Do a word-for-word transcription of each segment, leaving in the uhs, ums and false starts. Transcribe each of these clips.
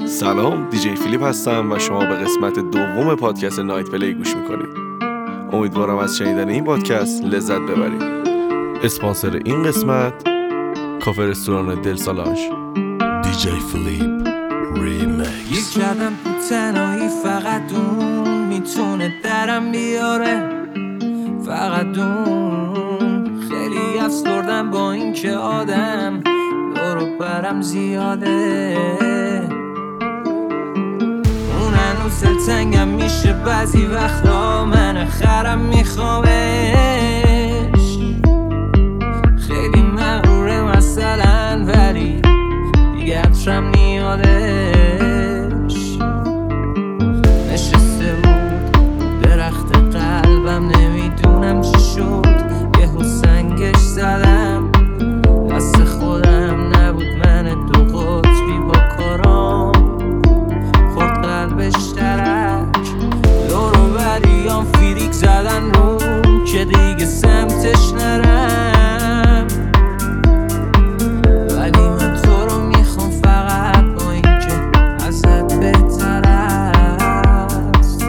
سلام، دیجی فیلیپ هستم و شما به قسمت دوم پادکست نایت پلی گوش میکنید. امیدوارم از شنیدن این پادکست لذت ببرید. اسپانسر این قسمت کافه رستوران دل سالانج. دیجی فیلیپ ریمیکس. یک کردم تو تنهایی، فقط اون میتونه درم بیاره، فقط اون. خیلی افسردم با این که آدم دور و برم زیاده، اون هنوز دلتنگم میشه بعضی وقتا، من خرم میخوامش. خیلی مغروره مثلا ولی دیگه عطرم نیادش. نشسته بود درخت قلبم، نمیدونم چی شد، یهو سنگش زدم. دست خودم نبود، من دو قطبی با کارام خورد قلبش ترک. دور و بریام فیریک زدن روم که دیگه سمتش نرم، ولی من تو رو میخوام فقط با این که ازت بهتر است.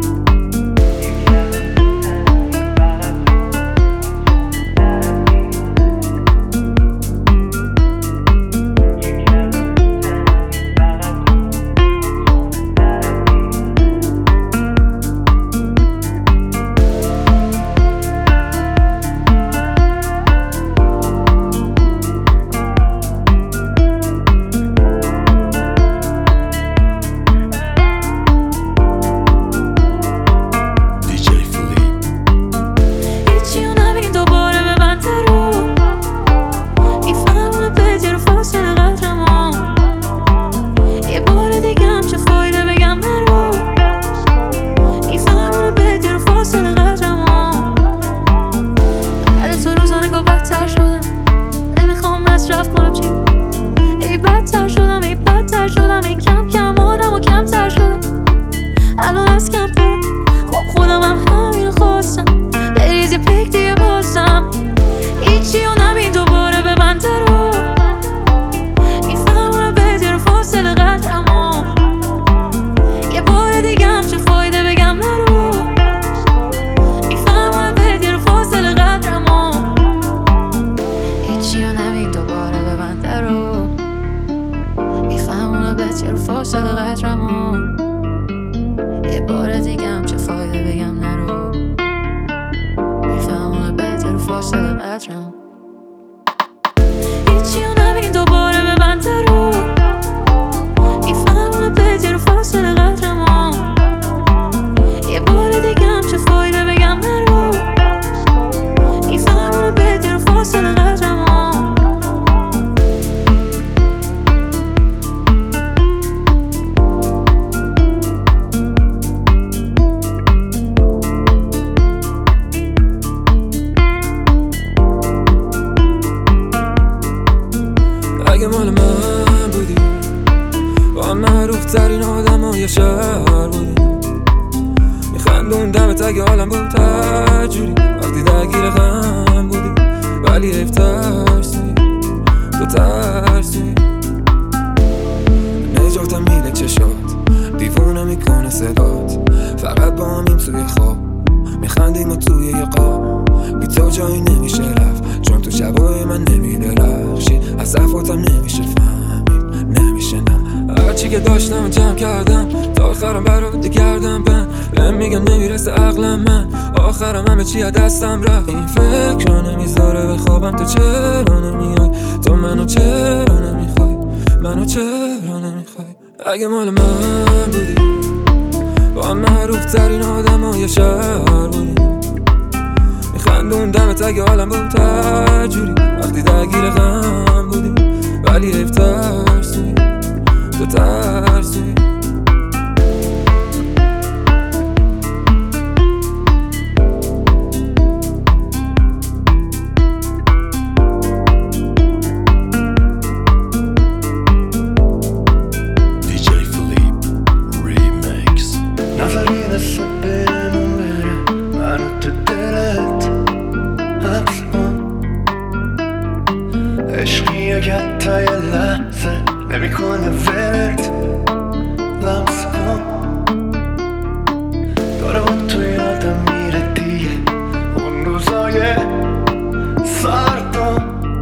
اگه مال من بودی، با معروف ترین آدم های شهر بودی، میخندون دمت اگه حالم بود تجوری، وقتی درگیر غم بودی ولی حیف ترسی، تو ترسی. نجاتم میده چشات، دیوونه میکنه صدات، فقط با همین توی خواب میخندیم و توی یه قاب. بی تو جایی نمیشه رفت، چون تو شبای من نمیدرخشی، از صفاتم نمیشه فهمید، نمیشه نه. هرچی که داشتم جمع کردم، تا آخرم برات گردم بند، بهم میگن نمیرسه عقلم، من آخرم همه چی از دستم رفت. این فکر رو نمیذاره بخوابم، تو چرا نمیای، تو منو چرا نمیخوای، منو چرا نمیخوای. اگه مال من بودی، با معروف ترین آدم های شهر بودی، میخندون دمت اگه حالم بود تجوری، وقتی درگیر غم بودی ولی حیف ترسی، تو ترسی. عشقیه که تا یه لحظه نمی کنه ولت، لمس کن داره با تو یادم میره دیگه اون روزای سردم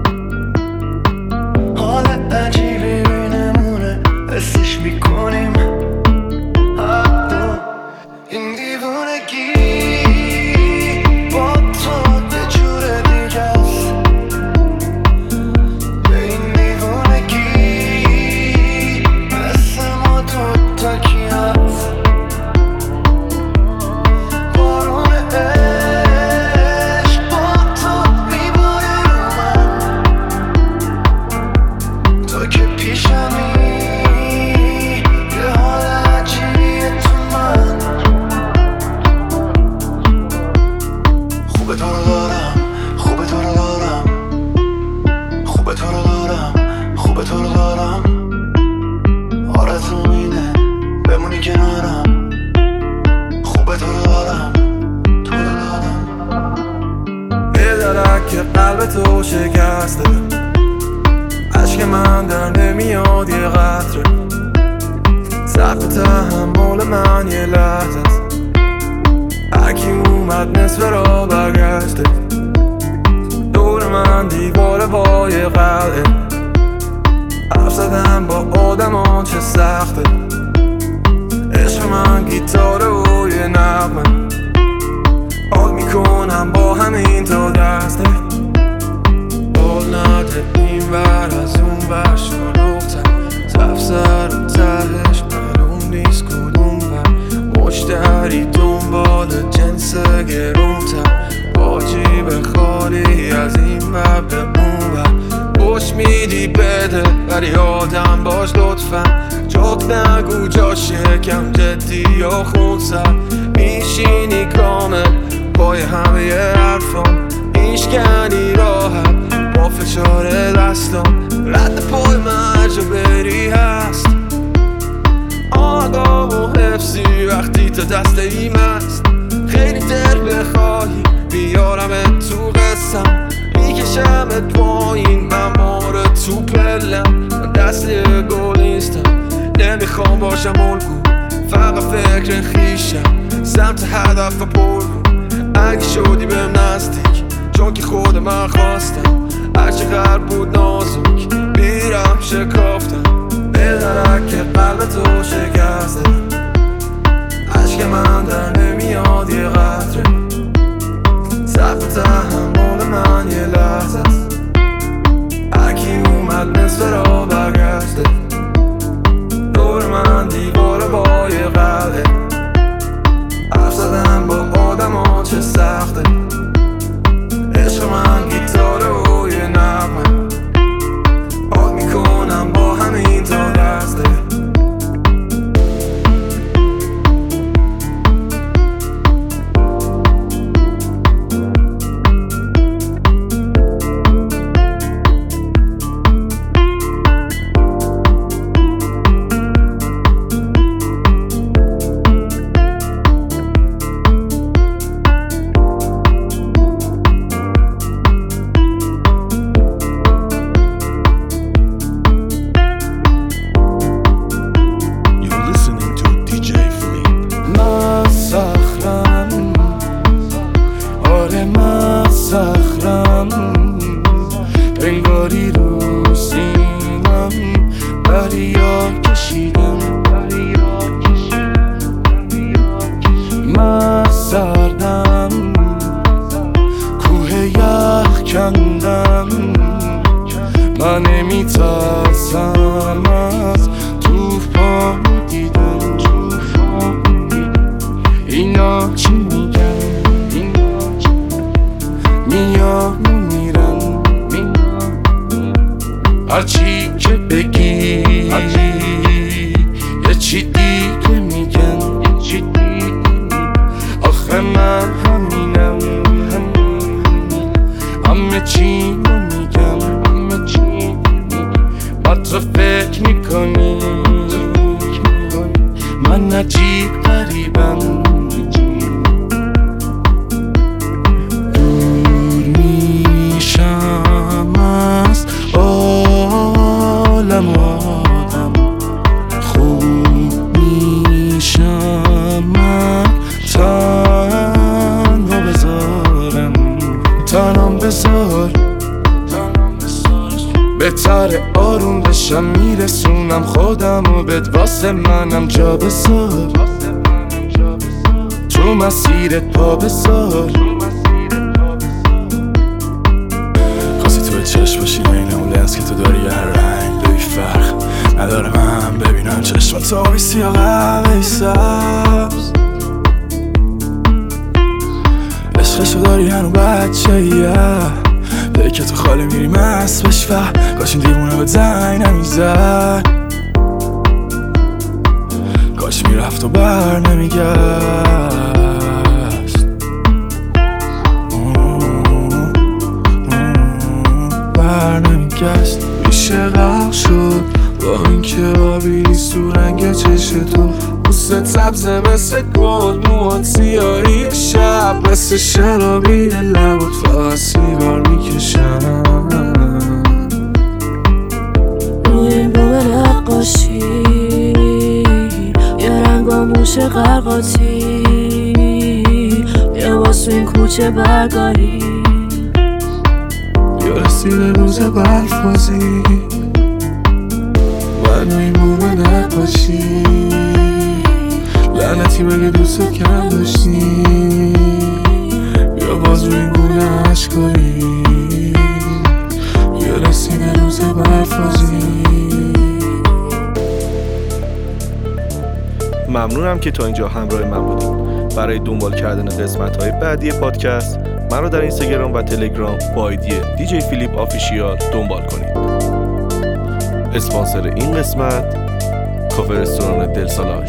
حال عجیبی بینمونه حسش میکنیم حتی این دیوونگی با تو یه جور دیگه است به این دیوونگی مثل ما دوتا کی هست بارون عشق با تو میباره رو من تو که پیشمی یه حال عجیبیه تو من خوبه تو رو دارم خوبه تو رو دارم خوبه تو رو دارم خوبه تو رو دارم آرزوم اینه بمونی کنارم خوبه تو رو دارم تو رو دارم یه درک که قلب تو شکسته عشق من در نمیاد یه قطره سقف تحمل من یه لحظه است هرکی اومد نصف را برگشته دور من دیواره با یه قلعه حرف زدم با آدمان چه سخته عشق من گیتاره و یه نغمه حال میکنم با همین تا دسته حال نده این ور از اون ور شلوغتر تفسر و تهش معلوم نیست کدوم ور مشتری دنبال جنس گرونتر با جیب خالی از این ور به اون ور خوش میدی بده ولی آدم باش لطفا جوک نگو جا شکم جدی یا خونسر میشینی کامل پای همه ی حرفام میشکنی راحت با فشار دستام رد پای مرجا بری هست آگاه و حفظی وقتی تا دست ایم است خیلی در بخواهی بیارم تو قصم میکشمت پایین من ماره تو پلم من دست گل نیستم نمیخوام باشم الگو فقط فکر خیشم سمت هدف پر اگه شدی بهم نزدیک چون که خود من خواستم هرچقدر بود نازک بیرم شکافتم بدرک که قلب تو شکسته عشق من در نمیاد یه قطره سقف تحمل من یه لحظه است هرکی اومد نصف را برگشته دور من دیواره با یه قلعه حرف زدن با آدمان چه سخته عشق من گیتاره و یه نغمه حال میکنم با همین تا دسته بنگاری رو سینم دریا کشیدم من سردم کوه یخ کندم من نمیترسم از توفان دیدم اینا چی میگن میان میرن هرچی که بگی یه چی دیگه میگن آخه من همینم همه چی رو میگم بعد تو فکر میکنی من عجیب غریبم آدم خوب آروم بشم میرسونم خودم و بد واسه منم جا بذار تو مسیرت پا بذار خواستی تو چشم باشی این اون لنز که تو داری هر رنگ دوی فرق نداره من ببینم چشم تو آبی سیاه قهوه‌ای سبز عشقشو داری هنو بچه یه دایی که تو خاله میری مست بش و کاش این دیوونه به زنگ نمیزد کاش میرفت و بر نمیگشت بر نمیگشت میشه غرق شد با اینکه آبی نیست تو رنگ چشم تو بوست سبزه مثل گل موهات سیاهی شب مثل شرابی لبات فقط سیگار میکشم روی بوم نقاشی یه رنگا موش قرقاتی یه واسه این کوچه برگاری یا رسیده روز برفازی من روی بوم نقاشی لعنتی مگه دوست کم داشتی یا باز روی این گونه عشقایی یا رسیده روز برفازی. ممنونم که تا اینجا همراه من بودید. برای دنبال کردن قسمت‌های بعدی پادکست من رو در اینستاگرام و تلگرام با آیدی دیجی فیلیپ آفیشیال دنبال کنید. اسپانسر این قسمت کافه رستوران دل سالاژ.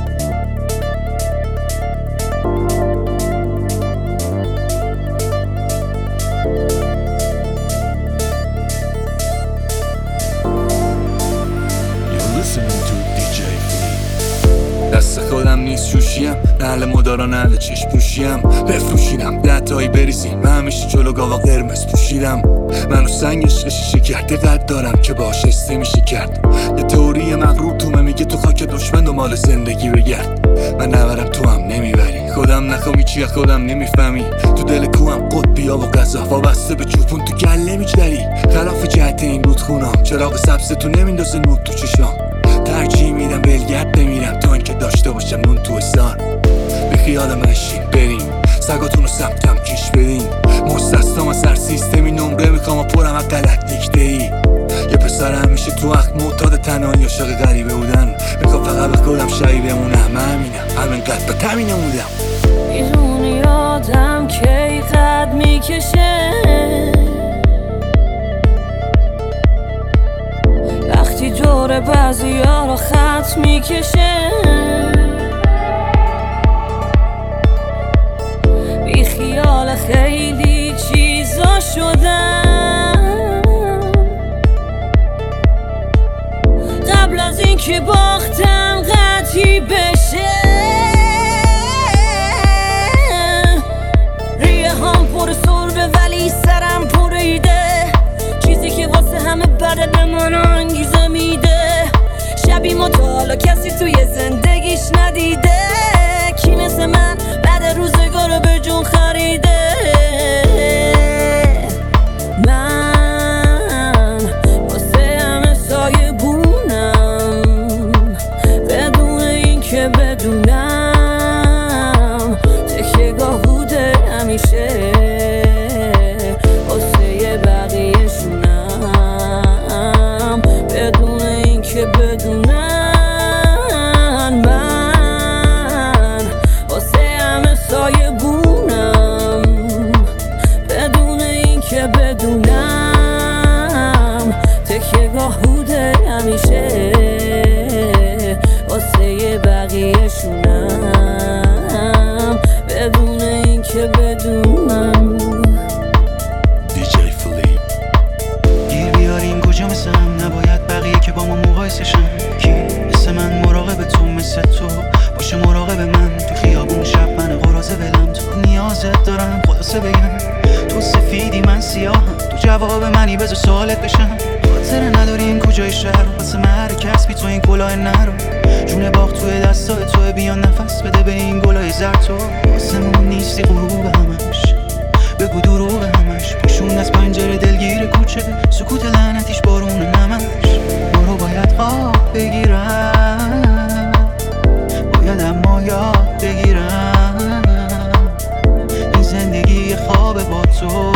دست خودم نیست شوشیم نهل مدارا نهل چشم پوشیم بفروشیدم ده تایی بریزیم من همیشه جلو گاوا قرمز پوشیدم منو سنگ عشق شیشه کرده قد دارم که باش استه میشه کرد یه تئوری مغرور تومه میگه تو خاک دشمن و مال زندگی بگرد من نبرم تو هم نمیبری خودم نخوامی چیه خودم نمیفهمی تو دل کوهم قطبیا و قضا وابسته به چوپون تو گله میجدری خلاف جهت این بود خونم چراغ سبز تو نمیندازه نور تو چشام ترجیح میدم بلگرد بمیرم تا اینکه داشته باشم نون تو استان به خیال مشین بریم سگاتون رو سمتم کش بدین مستستم از هر سیستمی نمره میخوام و پرم از غلط دیکته ای یه پسر همیشه تو وقت معتاد تنهایی عاشق غریبه بودن میخوام فقط به خودم شایی بمونم من همینم همینقدر به تمین نمودم میدونی آدم کی قد میکشه وقتی جور بعضی ها رو خط میکشه بی خیال خیلی چیزا شدم قبل از این که باختم قطعی بشه ریه هم پر سربه ولی سرم پر ایده چیزی که واسه همه بده به من انگیزه میده شبی ما تا حالا کسی توی زندگیش ندیده کی مثل من بعد روزگار رو به جون خریده من واسه همه سایه بونم بدون این که بدونم تکیه گاه بوده همیشه واسه بقیه شونم بدون این که بدونم من واسه همه سایه بونم بدون این که بدونم تکیه گاه بوده همیشه واسه بقیه شونم بدون این که بدونم دیجی فیلیپ گیر بیاریم کجا مثل هم نباید بقیه که با ما مقایسه شن کی مثل من مراقب تو مثل تو باشه مراقب من تو خیابون شب من قرازه ولم تو نیازت دارم خلاصه بگم تو سفیدی من سیاهم تو جواب منی بذار سوالت بشم خاطر نداریم کجای شهر واسه مهر کسبی تو این گلاه نرو جون باغ توی دستای توی بیان نفس بده به این گلای زرد تو واسه مون نیستی غروب همش بگو دروغ همش، پوشون از پنجره دلگیر کوچه، سکوت لعنتیش بارون نمش. ما رو باید خواب بگیرم، باید اما یاد بگیرم این زندگی خواب با تو،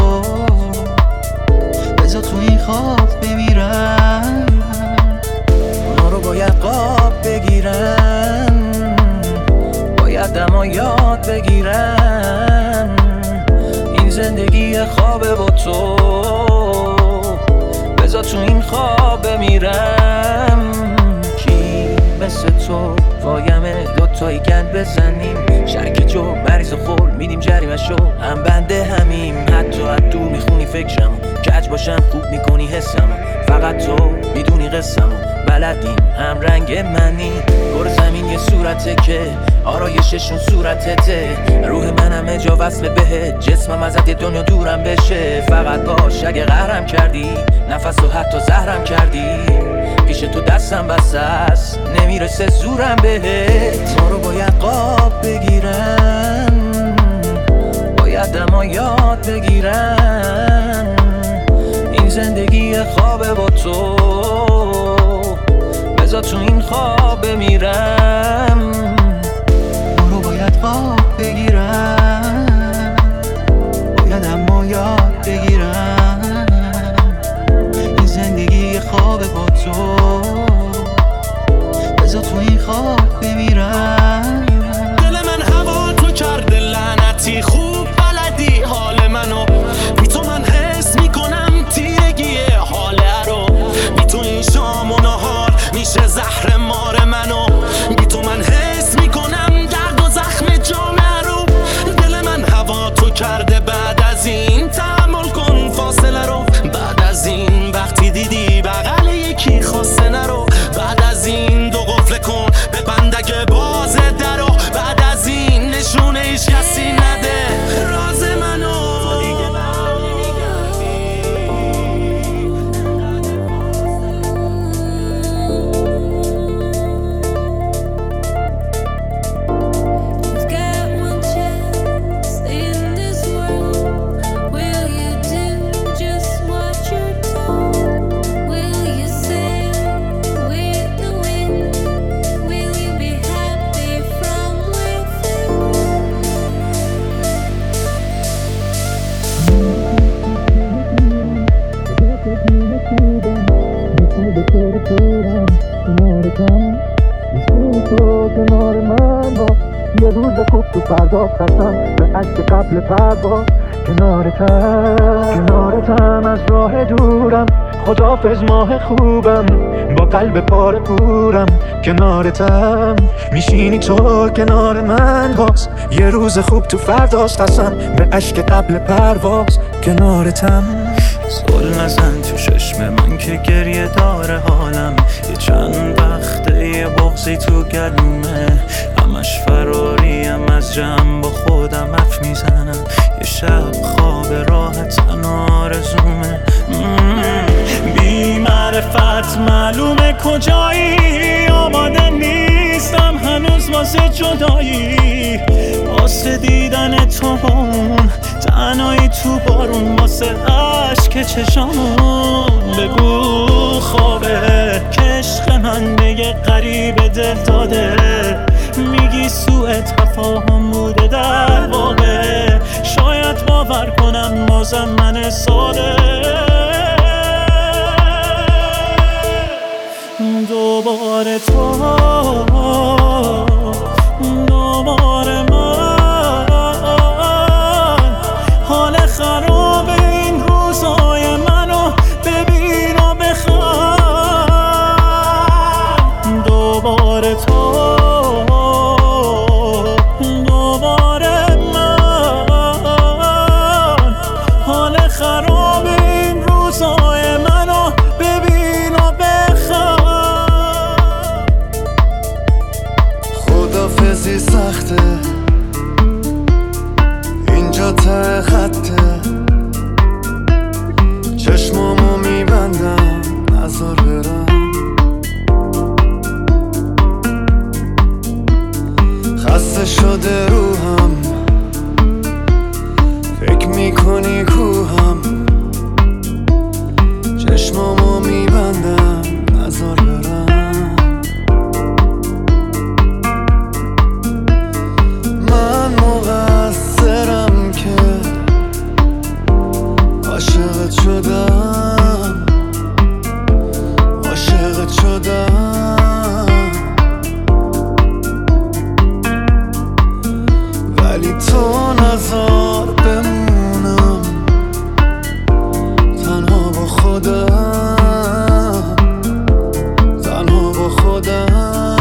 بذار تو این خواب بمیرم. ما رو باید خواب بگیرم، باید اما یاد بگیرم این زندگی خواب با تو، بذار تو این خواب بمیرم. کی مثل تو وایمه دوتایی گند بزنیم، شرک جو مریض و خور میدیم جریمه شو، هم بنده همیم. حتی حدو میخونی فکرمو، کج باشم خوب میکنی حسمو، فقط تو میدونی قسمو، بلدیم هم رنگ منی. گور زمین یه صورته که آرایششون صورتته، روح منم جا وصل بهت، جسمم ازت یه دنیا دورم بشه. فقط باش اگه قهرم کردی، نفس و حتی زهرم کردی، پیش تو دستم بسته است نمیرسه زورم بهت. ما رو باید قاب بگیرم، باید اما یاد بگیرم این زندگی خواب با تو، بذار تو این خواب بمیرم. ما رو باید خواب بگیرم، باید اما یاد بگیرم این زندگی خواب با تو، بذار تو این خواب بمیرم. دل من هوا تو کرده لعنتی، خوب بلدی حال منو، بی تو من حس میکنم تیرگی حاله رو، بی تو این شام و نهار میشه زهر مار منو، بی تو من حس میکنم درد و زخم جامعه رو. دل من هوا تو کرده، بعد از این تحمل کن فاصله رو، بعد از این وقتی دیدی بغل یکی خواسته نرو، بعد از این دو قفل کن به بندگه باز درو، بعد از این نشونه ایش کسی نده راز منو. کنار من با یه روز خوب تو فردا خستم به عشق قبل پرواز، کنارتم کنارتم از راه دورم، خدافظ ماه خوبم با قلب پاره پورم، کنارتم میشینی تو کنار من باز، یه روز خوب تو فرداست قسم به عشق قبل پرواز، کنارتم. سول نزن تو چشم من که گریه داره حالم، یه چند وقته یه بغضی تو گلومه، همش فراریم از جمع با خودم حرف میزنم، یه شب خواب راحت آرزومه. بی معرفت معلومه کجایی، آماده نیستم هنوز واسه جدایی، واسه دیدن تو بون تنهایی تو بارون، واسه عشق چشامون. بگو خوابه که عشق من به یه غریب دل داده، میگی سوء تفاهم بوده در واقع، شاید باور کنم بازم من ساده. دوباره تو دوباره من، حال خراب این روزای منو ببین و بخند. دوباره تو دوباره من، حال خراب این روزای منو ببین و بخند. خدافزی سخته اینجا ته خطه، چشمامو میبندم نذار برم، خسته شده روحم فکر میکنی دادم، ولی تو نذار بمونم تنها با خودم، تنها با خودم.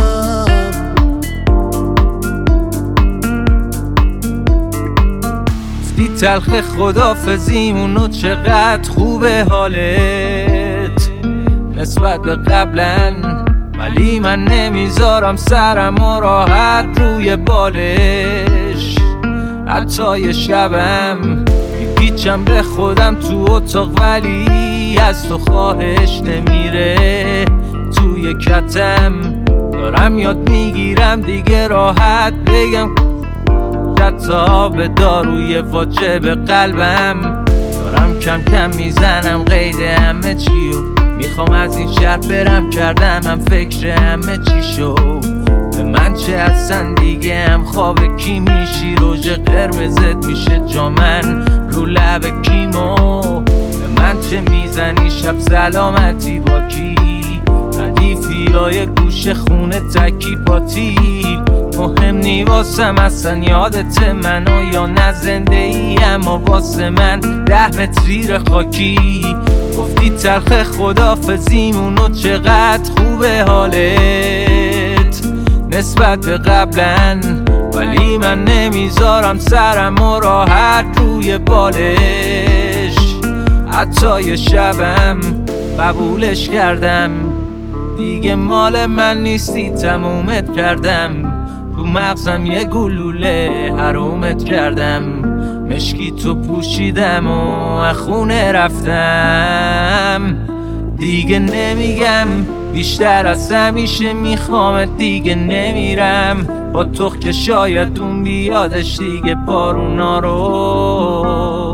گفتی تلخ خدافزیمونو چقدر خوبه حالت نسبت به قبلن، ولی من نمیذارم سرمو راحت روی بالش. حتی یه شبم میپیچم به خودم تو اتاق، ولی از تو خواهش نمیره توی کتم. دارم یاد میگیرم دیگه راحت بگم حتی به داروی واجب قلبم. دارم کم کم میزنم قید همه چیو، میخوام از این شهر برم، کردم هم فکر همه چی شو. به من چه اصلا دیگه هم خواب کی میشی، روژ قرمزت میشه جامن رو لب کیمو. به من چه میزنی شب سلامتی با کی، ردیفی های گوش خونه تکی پاتی. مهم نی واسم اصلا یادت منو یا نه زنده ای، اما واسه من ده متر خاکی. گفتی تلخ خدافزیمونو چقدر خوبه حالت نسبت به قبلن، ولی من نمیذارم سرمو راحت روی بالش. حتی یه شبم قبولش کردم، دیگه مال من نیستی تمومت کردم. تو مغزم یه گلوله حرومت کردم، مشکی تو پوشیدم و خونه رفتم. دیگه نمیگم بیشتر از همیشه میخوامت، دیگه نمیرم با تو که شاید اون بیادش دیگه بارونا رو.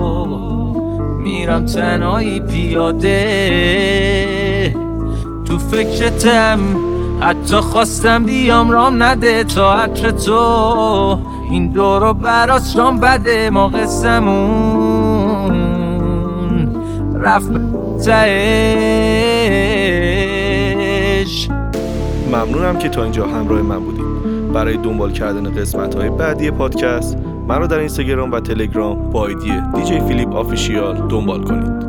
میرم تنهایی پیاده تو فکرتم، حتی خواستم بیام رام نده تا عطر تو. این دورو براس رام بده، ما قصمون رفت تهش. ممنونم که تا اینجا همراه من بودید. برای دنبال کردن قسمت‌های بعدی پادکست من رو در اینستاگرام و تلگرام با آیدی دی جی فیلیپ آفیشیال دنبال کنید.